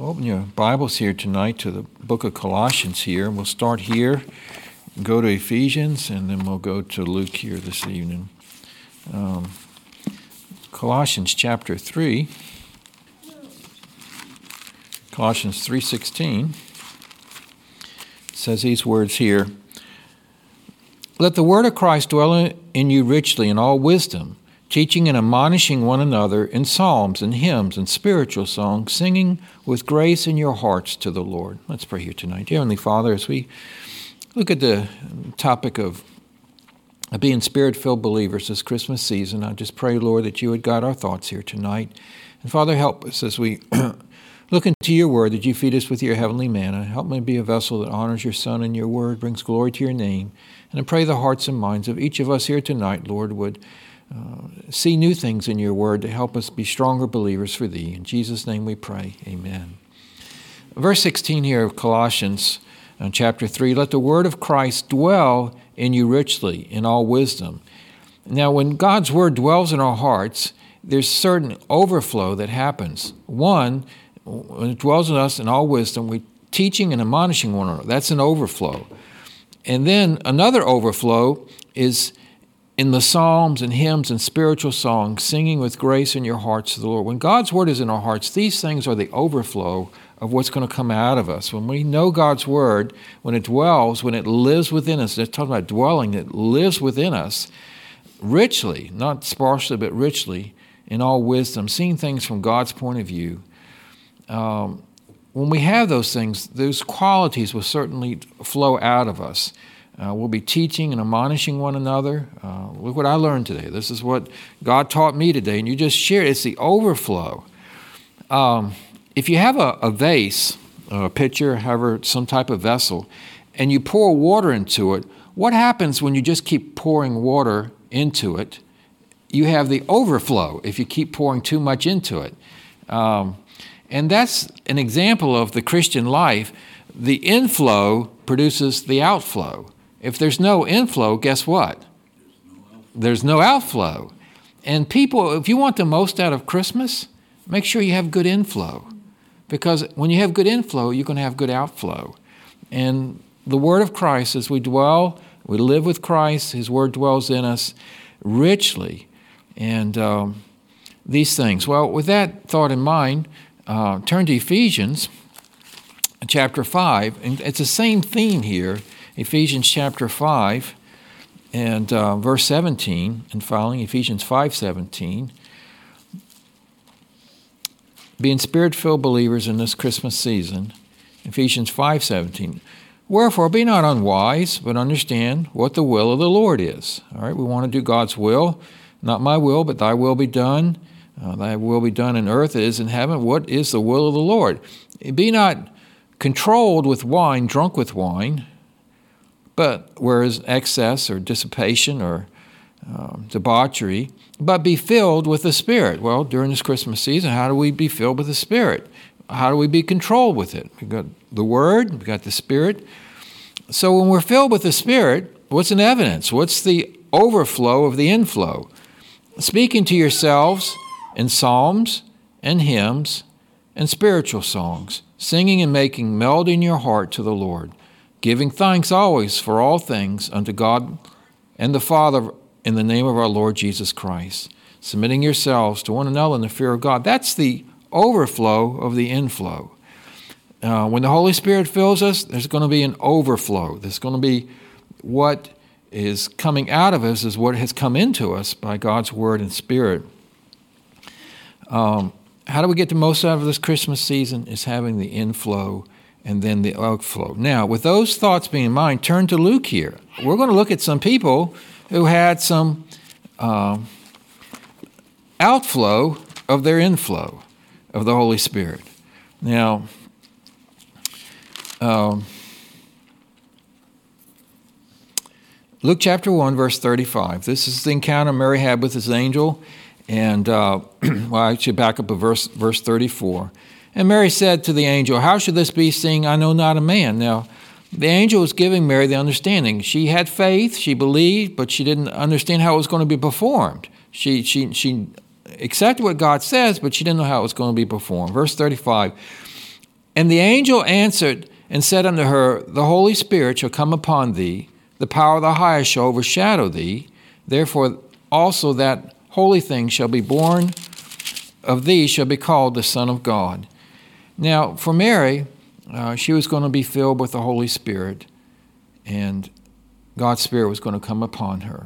Open your Bibles here tonight to the book of Colossians here. We'll start here, go to Ephesians, and then we'll go to Luke here this evening. Colossians chapter 3. Colossians 3:16 says these words here. Let the word of Christ dwell in you richly in all wisdom, teaching and admonishing one another in psalms and hymns and spiritual songs, singing with grace in your hearts to the Lord. Let's pray here tonight. Dear Heavenly Father, as we look at the topic of being Spirit-filled believers this Christmas season, I just pray, Lord, that you would guide our thoughts here tonight. And Father, help us as we look into your word, that you feed us with your heavenly manna. Help me be a vessel that honors your Son and your word, brings glory to your name. And I pray the hearts and minds of each of us here tonight, Lord, would see new things in your word to help us be stronger believers for thee. In Jesus' name we pray. Amen. Verse 16 here of Colossians chapter 3, let the word of Christ dwell in you richly in all wisdom. Now, when God's word dwells in our hearts, there's certain overflow that happens. One, when it dwells in us in all wisdom, we're teaching and admonishing one another. That's an overflow. And then another overflow is in the psalms and hymns and spiritual songs, singing with grace in your hearts to the Lord. When God's word is in our hearts, these things are the overflow of what's going to come out of us. When we know God's word, when it dwells, when it lives within us, they're talking about dwelling, it lives within us richly, not sparsely, but richly, in all wisdom, seeing things from God's point of view. When we have those things, those qualities will certainly flow out of us. We'll be teaching and admonishing one another. Look what I learned today. This is what God taught me today, and you just share it. It's the overflow. If you have a vase, a pitcher, however, some type of vessel, and you pour water into it, what happens when you just keep pouring water into it? You have the overflow if you keep pouring too much into it. And that's an example of the Christian life. The inflow produces the outflow. If there's no inflow, guess what? There's no outflow. And people, if you want the most out of Christmas, make sure you have good inflow. Because when you have good inflow, you're going to have good outflow. And the word of Christ, as we dwell, we live with Christ, his word dwells in us richly. And these things. Well, with that thought in mind, turn to Ephesians chapter 5. And it's the same theme here. Ephesians chapter 5 and verse 17 and following, Ephesians 5:17. Being Spirit-filled believers in this Christmas season, Ephesians 5:17. Wherefore, be not unwise, but understand what the will of the Lord is. All right, we want to do God's will. Not my will, but thy will be done. Thy will be done in earth as in heaven. What is the will of the Lord? Be not controlled with wine, drunk with wine, but whereas excess or dissipation or debauchery, but be filled with the Spirit. Well, during this Christmas season, how do we be filled with the Spirit? How do we be controlled with it? We've got the Word, we've got the Spirit. So when we're filled with the Spirit, what's an evidence? What's the overflow of the inflow? Speaking to yourselves in psalms and hymns and spiritual songs, singing and making melody in your heart to the Lord, giving thanks always for all things unto God and the Father in the name of our Lord Jesus Christ, submitting yourselves to one another in the fear of God. That's the overflow of the inflow. When the Holy Spirit fills us, there's going to be an overflow. There's going to be what is coming out of us is what has come into us by God's Word and Spirit. How do we get the most out of this Christmas season? Is having the inflow and then the outflow. Now, with those thoughts being in mind, turn to Luke here. We're going to look at some people who had some outflow of their inflow of the Holy Spirit. Now, Luke chapter 1, verse 35. This is the encounter Mary had with this angel. And, well, I should back up a verse 34. And Mary said to the angel, how should this be, seeing I know not a man? Now, the angel was giving Mary the understanding. She had faith, she believed, but she didn't understand how it was going to be performed. She accepted what God says, but she didn't know how it was going to be performed. Verse 35, And the angel answered and said unto her, The Holy Spirit shall come upon thee, the power of the highest shall overshadow thee. Therefore also that holy thing shall be born of thee shall be called the Son of God. Now, for Mary, she was going to be filled with the Holy Spirit, and God's Spirit was going to come upon her.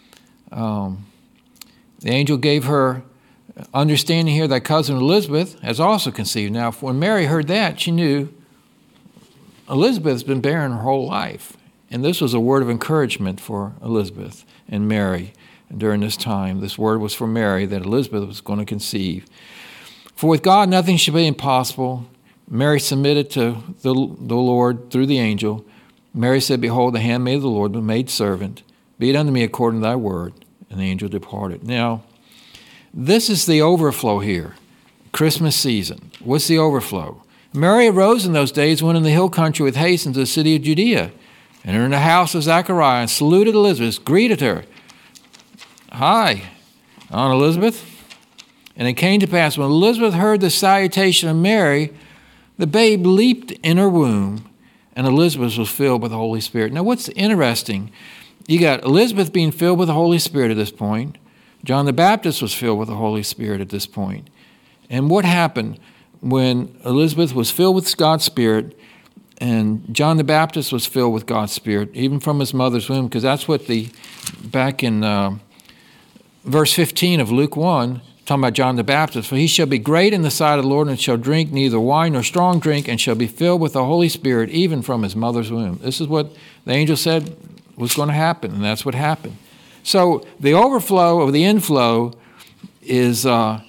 The angel gave her understanding here that cousin Elizabeth has also conceived. Now, when Mary heard that, she knew Elizabeth's been barren her whole life. And this was a word of encouragement for Elizabeth and Mary during this time. This word was for Mary that Elizabeth was going to conceive. For with God nothing shall be impossible. Mary submitted to the Lord through the angel. Mary said, Behold, the handmaid of the Lord, the maidservant. Be it unto me according to thy word. And the angel departed. Now, this is the overflow here. Christmas season. What's the overflow? Mary arose in those days, went in the hill country with haste into the city of Judea, entered in the house of Zechariah, and saluted Elizabeth, greeted her. Hi, Aunt Elizabeth. And it came to pass, when Elizabeth heard the salutation of Mary, the babe leaped in her womb, and Elizabeth was filled with the Holy Spirit. Now, what's interesting, you got Elizabeth being filled with the Holy Spirit at this point. John the Baptist was filled with the Holy Spirit at this point. And what happened when Elizabeth was filled with God's Spirit and John the Baptist was filled with God's Spirit, even from his mother's womb? Because that's what back in verse 15 of Luke 1, talking about John the Baptist, for he shall be great in the sight of the Lord, and shall drink neither wine nor strong drink, and shall be filled with the Holy Spirit, even from his mother's womb. This is what the angel said was going to happen, and that's what happened. So the overflow of the inflow is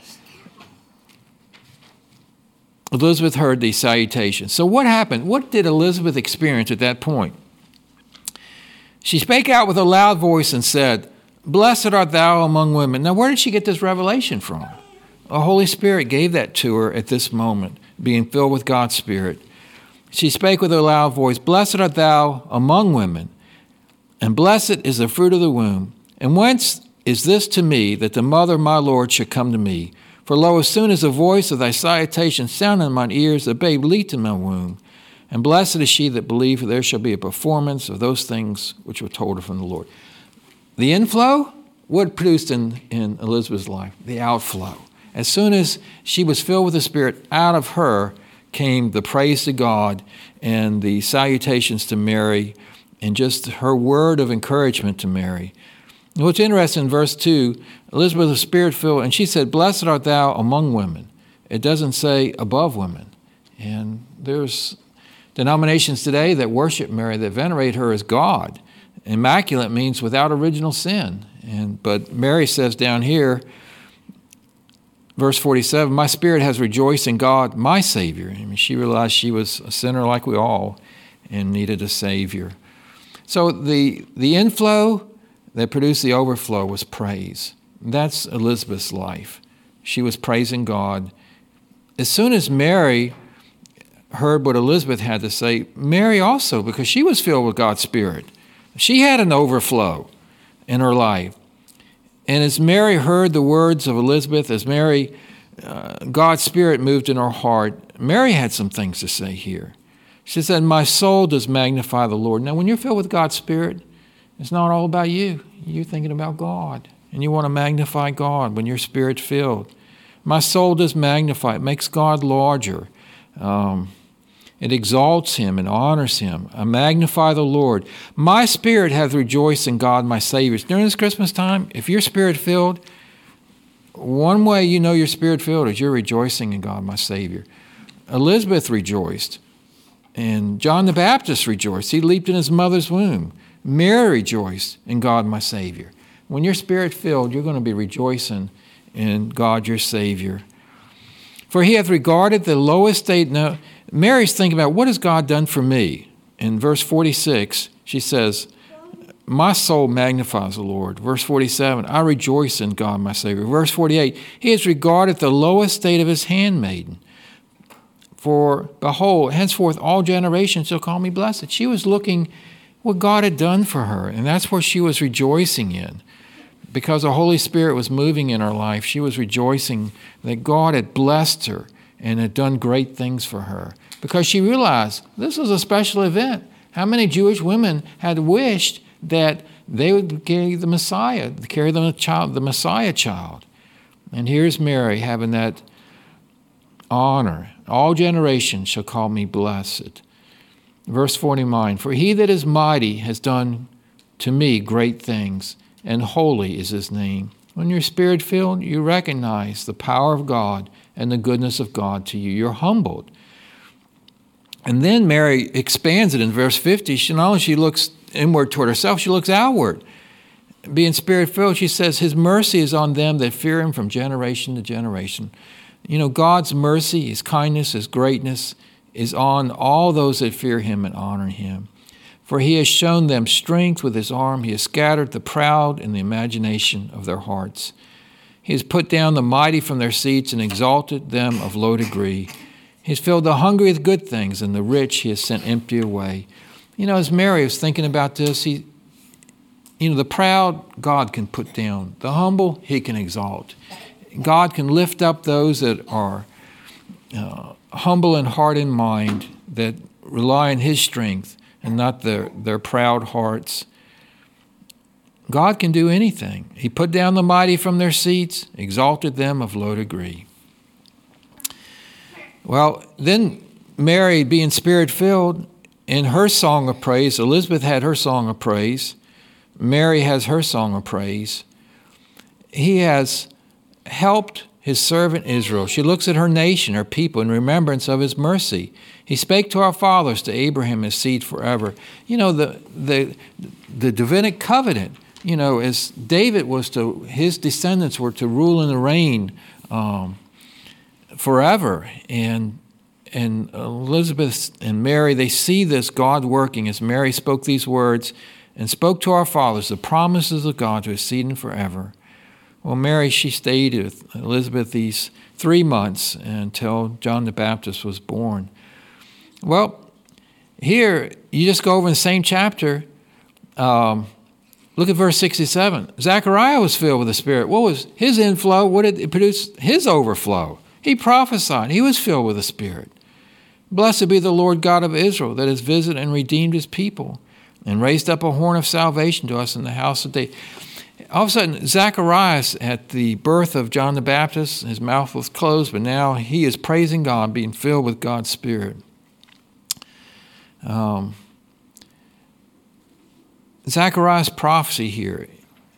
Elizabeth heard these salutations. So what happened? What did Elizabeth experience at that point? She spake out with a loud voice and said, Blessed art thou among women. Now, where did she get this revelation from? The Holy Spirit gave that to her at this moment, being filled with God's Spirit. She spake with a loud voice, Blessed art thou among women, and blessed is the fruit of the womb. And whence is this to me, that the mother of my Lord should come to me? For lo, as soon as the voice of thy salutation sounded in mine ears, the babe leaped in my womb. And blessed is she that believed, for there shall be a performance of those things which were told her from the Lord. The inflow, what produced in Elizabeth's life? The outflow. As soon as she was filled with the Spirit, out of her came the praise to God and the salutations to Mary and just her word of encouragement to Mary. And what's interesting in verse 2, Elizabeth was Spirit-filled, and she said, Blessed art thou among women. It doesn't say above women. And there's denominations today that worship Mary, that venerate her as God. Immaculate means without original sin. But Mary says down here, verse 47, My spirit has rejoiced in God, my Savior. I mean, she realized she was a sinner like we all and needed a Savior. So the inflow that produced the overflow was praise. That's Elizabeth's life. She was praising God. As soon as Mary heard what Elizabeth had to say, Mary also, because she was filled with God's Spirit, she had an overflow in her life. And as Mary heard the words of Elizabeth, as Mary, God's Spirit moved in her heart, Mary had some things to say here. She said, My soul does magnify the Lord. Now, when you're filled with God's Spirit, it's not all about you. You're thinking about God. And you want to magnify God when you're Spirit-filled. My soul does magnify. It makes God larger. It exalts him and honors him. I magnify the Lord. My spirit hath rejoiced in God my Savior. During this Christmas time, if you're Spirit-filled, one way you know you're Spirit-filled is you're rejoicing in God my Savior. Elizabeth rejoiced. And John the Baptist rejoiced. He leaped in his mother's womb. Mary rejoiced in God my Savior. When you're Spirit-filled, you're going to be rejoicing in God your Savior. For he hath regarded the low estate. Now, Mary's thinking about, what has God done for me? In verse 46, she says, My soul magnifies the Lord. Verse 47, I rejoice in God my Savior. Verse 48, he has regarded the low estate of his handmaiden. For behold, henceforth all generations shall call me blessed. She was looking what God had done for her, and that's what she was rejoicing in. Because the Holy Spirit was moving in her life, she was rejoicing that God had blessed her and had done great things for her. Because she realized this was a special event. How many Jewish women had wished that they would carry the Messiah, carry the Messiah child. And here's Mary having that honor. All generations shall call me blessed. Verse 49, for he that is mighty has done to me great things, and holy is his name. When you're spirit-filled, you recognize the power of God and the goodness of God to you. You're humbled. And then Mary expands it in verse 50. Not only she looks inward toward herself, she looks outward. Being spirit-filled, she says, his mercy is on them that fear him from generation to generation. You know, God's mercy, his kindness, his greatness is on all those that fear him and honor him. For he has shown them strength with his arm. He has scattered the proud in the imagination of their hearts. He has put down the mighty from their seats and exalted them of low degree. He has filled the hungry with good things, and the rich he has sent empty away. You know, as Mary was thinking about this, the proud God can put down. The humble he can exalt. God can lift up those that are humble in heart and mind, that rely on his strength and not their proud hearts. God can do anything. He put down the mighty from their seats, exalted them of low degree. Well, then Mary, being spirit-filled, in her song of praise, Elizabeth had her song of praise, Mary has her song of praise. He has helped his servant Israel. She looks at her nation, her people, in remembrance of his mercy. He spake to our fathers, to Abraham, his seed forever. You know, the Davidic covenant, as David was to, his descendants were to rule and reign forever. And Elizabeth and Mary, they see this God working as Mary spoke these words and spoke to our fathers the promises of God to his seed and forever. Well, Mary, she stayed with Elizabeth these 3 months until John the Baptist was born. Well, here, you just go over in the same chapter. Look at verse 67. Zechariah was filled with the Spirit. What was his inflow? What did it produce? His overflow. He prophesied. He was filled with the Spirit. Blessed be the Lord God of Israel that has visited and redeemed his people and raised up a horn of salvation to us in the house of David. All of a sudden, Zacharias, at the birth of John the Baptist, his mouth was closed, but now he is praising God, being filled with God's Spirit. Zacharias' prophecy here,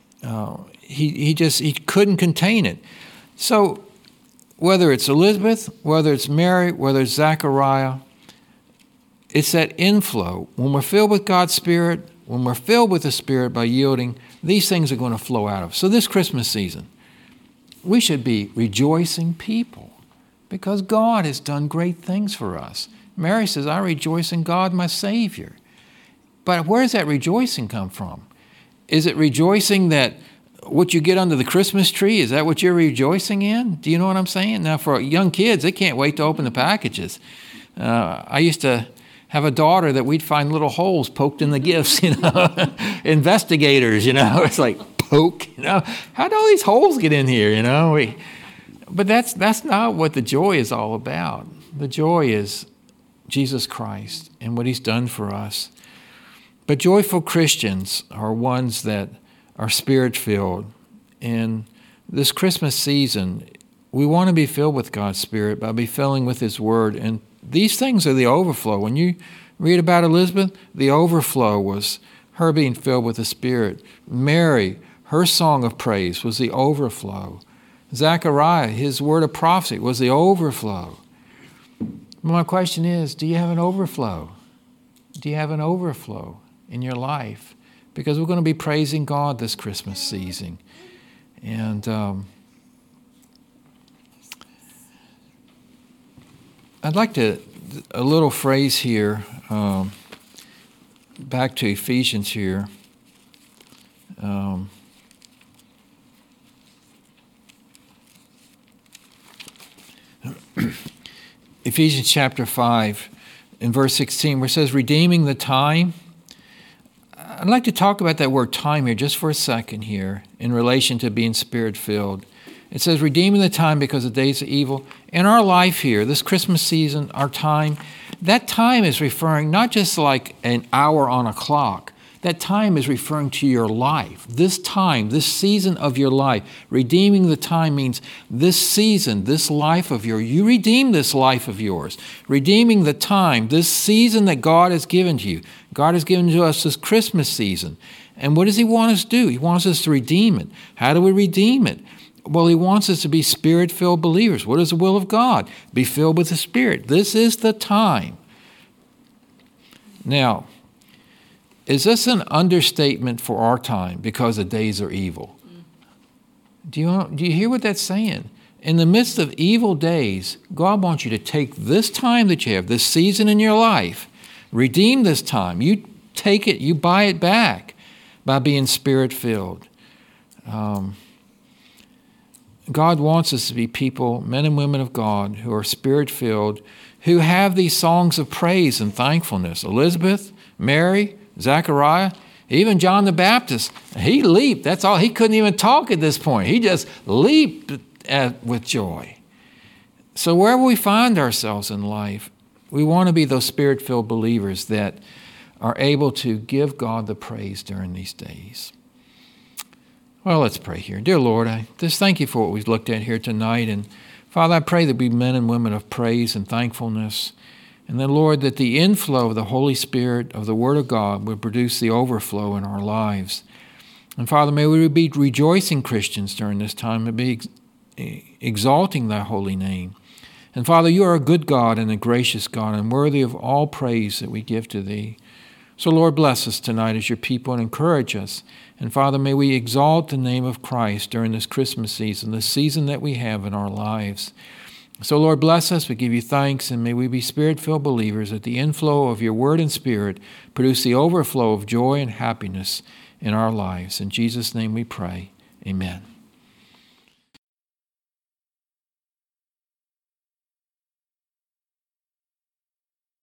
he couldn't contain it. So whether it's Elizabeth, whether it's Mary, whether it's Zechariah, it's that inflow. When we're filled with God's Spirit, when we're filled with the Spirit by yielding, these things are going to flow out of us. So this Christmas season, we should be rejoicing people because God has done great things for us. Mary says, I rejoice in God, my Savior. But where does that rejoicing come from? Is it rejoicing that what you get under the Christmas tree, is that what you're rejoicing in? Do you know what I'm saying? Now, for young kids, they can't wait to open the packages. I used to have a daughter that we'd find little holes poked in the gifts, investigators, it's like poke, how do all these holes get in here, But that's not what the joy is all about. The joy is Jesus Christ and what he's done for us. But joyful Christians are ones that are Spirit-filled. And this Christmas season, we want to be filled with God's Spirit by be filling with his word. And these things are the overflow. When you read about Elizabeth, the overflow was her being filled with the Spirit. Mary, her song of praise was the overflow. Zechariah, his word of prophecy was the overflow. My question is, do you have an overflow? Do you have an overflow in your life? Because we're going to be praising God this Christmas season. And I'd like a little phrase here, back to Ephesians here. Ephesians chapter 5, in verse 16, where it says, redeeming the time. I'd like to talk about that word time here just for a second here in relation to being Spirit-filled. It says, redeeming the time because the days are evil. In our life here, this Christmas season, our time, that time is referring not just like an hour on a clock. That time is referring to your life. This time, this season of your life. Redeeming the time means this season, this life of yours. You redeem this life of yours. Redeeming the time, this season that God has given to you. God has given to us this Christmas season. And what does He want us to do? He wants us to redeem it. How do we redeem it? Well, He wants us to be Spirit-filled believers. What is the will of God? Be filled with the Spirit. This is the time. Now, is this an understatement for our time because the days are evil? Do you hear what that's saying? In the midst of evil days, God wants you to take this time that you have, this season in your life, redeem this time. You take it, you buy it back by being Spirit-filled. God wants us to be people, men and women of God, who are Spirit-filled, who have these songs of praise and thankfulness. Elizabeth, Mary, Zechariah, even John the Baptist, he leaped. That's all. He couldn't even talk at this point. He just leaped with joy. So wherever we find ourselves in life, we want to be those Spirit-filled believers that are able to give God the praise during these days. Well, let's pray here. Dear Lord, I just thank You for what we've looked at here tonight. And Father, I pray that we be men and women of praise and thankfulness. And then, Lord, that the inflow of the Holy Spirit of the Word of God would produce the overflow in our lives. And Father, may we be rejoicing Christians during this time and be exalting Thy holy name. And Father, You are a good God and a gracious God and worthy of all praise that we give to Thee. So, Lord, bless us tonight as Your people and encourage us. And Father, may we exalt the name of Christ during this Christmas season, the season that we have in our lives. So, Lord, bless us. We give You thanks, and may we be Spirit-filled believers that the inflow of Your Word and Spirit produce the overflow of joy and happiness in our lives. In Jesus' name we pray. Amen.